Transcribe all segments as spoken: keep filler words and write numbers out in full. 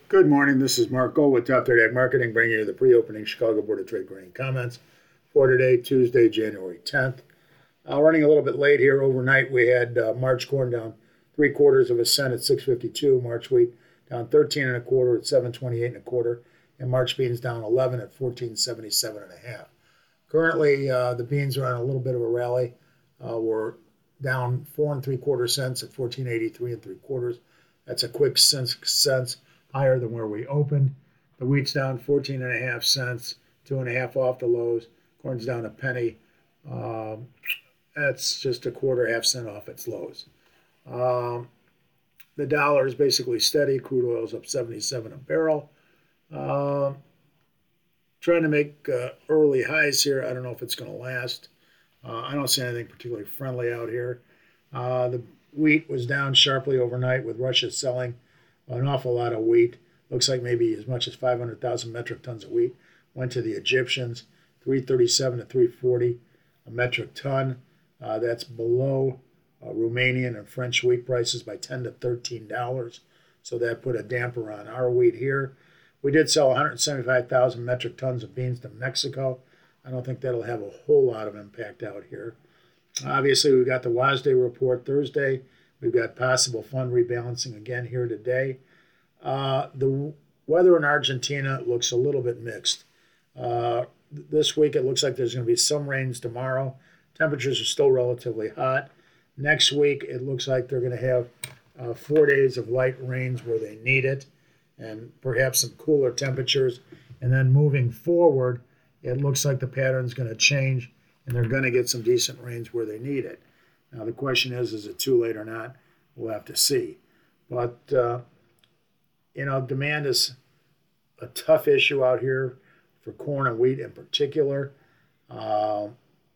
Good morning. This is Mark Gold with Top thirty Ag Marketing, bringing you the pre-opening Chicago Board of Trade grain comments for today, Tuesday, January tenth. Uh, running a little bit late here. Overnight, we had uh, March corn down three quarters of a cent at six fifty-two. March wheat down thirteen and a quarter at seven twenty-eight and a quarter, and March beans down eleven at fourteen seventy-seven and a half. Currently, uh, the beans are on a little bit of a rally. Uh, we're down four and three quarter cents at fourteen eighty-three and three quarters. That's a quick cents cents higher than where we opened. The wheat's down fourteen and a half cents, two and a half off the lows. Corn's down a penny. Um, that's just a quarter, half cent off its lows. Um, the dollar is basically steady. Crude oil's up seventy-seven a barrel. Um, trying to make uh, early highs here. I don't know if it's going to last. Uh, I don't see anything particularly friendly out here. Uh, the wheat was down sharply overnight with Russia selling an awful lot of wheat. Looks like maybe as much as five hundred thousand metric tons of wheat went to the Egyptians, three thirty-seven to three forty a metric ton. Uh, that's below uh, Romanian and French wheat prices by ten to thirteen dollars. So that put a damper on our wheat here. We did sell one hundred seventy-five thousand metric tons of beans to Mexico. I don't think that'll have a whole lot of impact out here. Obviously, we've got the WASDE report Thursday. We've got possible fund rebalancing again here today. Uh, the weather in Argentina looks a little bit mixed. Uh, this week, it looks like there's going to be some rains tomorrow. Temperatures are still relatively hot. Next week, it looks like they're going to have uh, four days of light rains where they need it, and perhaps some cooler temperatures. And then moving forward, it looks like the pattern's going to change, and they're going to get some decent rains where they need it. Now, the question is, is it too late or not? We'll have to see. But, uh, you know, demand is a tough issue out here for corn and wheat in particular. Uh,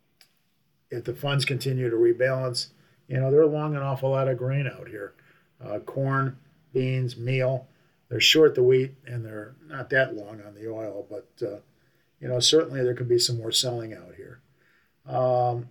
if the funds continue to rebalance, you know, they're long an awful lot of grain out here. Uh, corn, beans, meal. They're short the wheat, and they're not that long on the oil. But, uh, you know, certainly there could be some more selling out here. Um,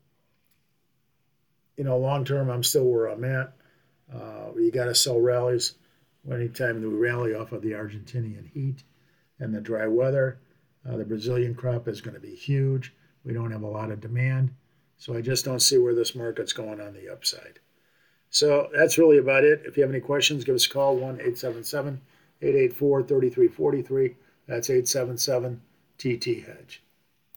You know, long term, I'm still where I'm at. Uh, you got to sell rallies anytime we rally off of the Argentinian heat and the dry weather. Uh, the Brazilian crop is going to be huge. We don't have a lot of demand. So I just don't see where this market's going on the upside. So that's really about it. If you have any questions, give us a call, one eight seven seven, eight eight four, three three four three. That's eight seven seven T T Hedge.